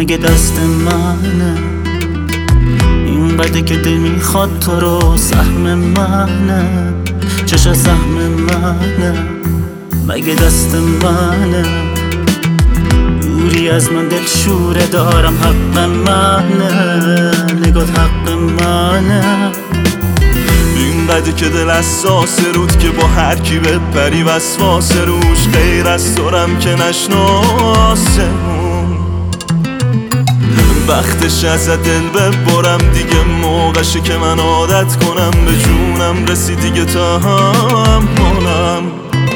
مگه دست منه؟ اینقدر که دل میخواد تو رو سهم منه، چشم سهم منه، مگه دست منه؟ دوری از من دل شوره دارم، حق منه، نگات حق منه. اینقدر که دل اساس رود که با هر کی بپری وسواس روش، غیر از تورم که نشناسمون. وقتش از دل ببرم دیگه، موقعشه که من عادت کنم به جونم رسی دیگه تحملم.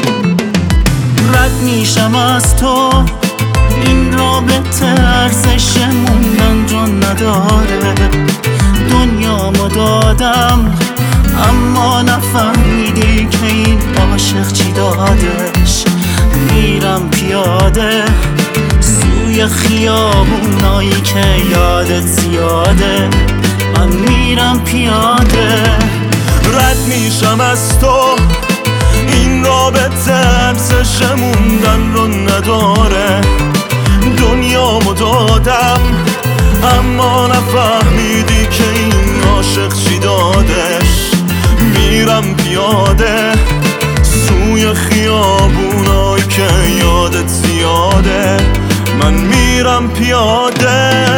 رد میشم از تو، این رابطه ارزش موندن جون نداره. دنیامو دادم اما نفهمیدی که این عاشق چی دادش. میرم پیاده سوی خیابونایی که یادت زیاده، من میرم پیاده. رد میشم از تو، این رابطه ارزش موندن رو نداره. دنیامو دادم اما نفهمیدی که این عاشق چی دادش. میرم پیاده سوی خیابونایی که یادت زیاده، من میرم پیاده.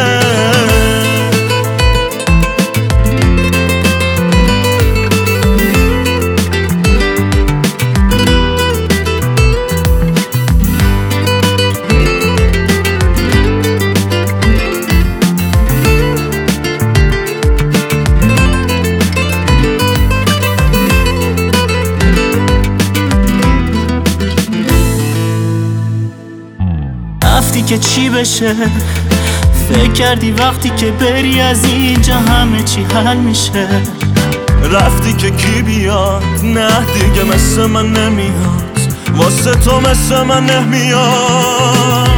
رفتی که چی بشه؟ فکر کردی وقتی که بری از اینجا همه چی حل میشه؟ رفتی که کی بیاد؟ نه دیگه مثل من نمیاد، واسه تو مثل من نمیاد.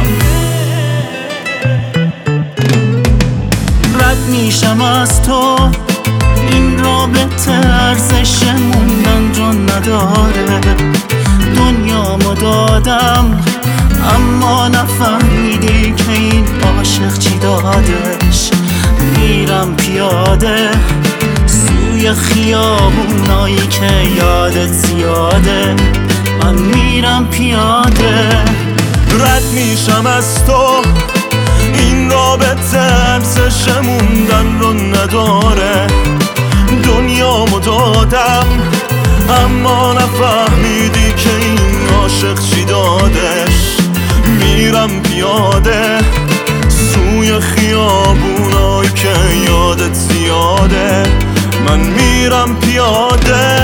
رد میشم از تو، این رابطه ارزش موندن جون نداره. دنیامو دادم اما نفهمیدی که این عاشق چی دادش. میرم پیاده سوی خیابونایی که یادت زیاده، من میرم پیاده. رد میشم از تو، این رابطه ارزش موندن رو نداره. دنیامو دادم اما نفهمیدی که این عاشق چی دادش. میرم پیاده سوی خیابونایی که یادت زیاده، من میرم پیاده.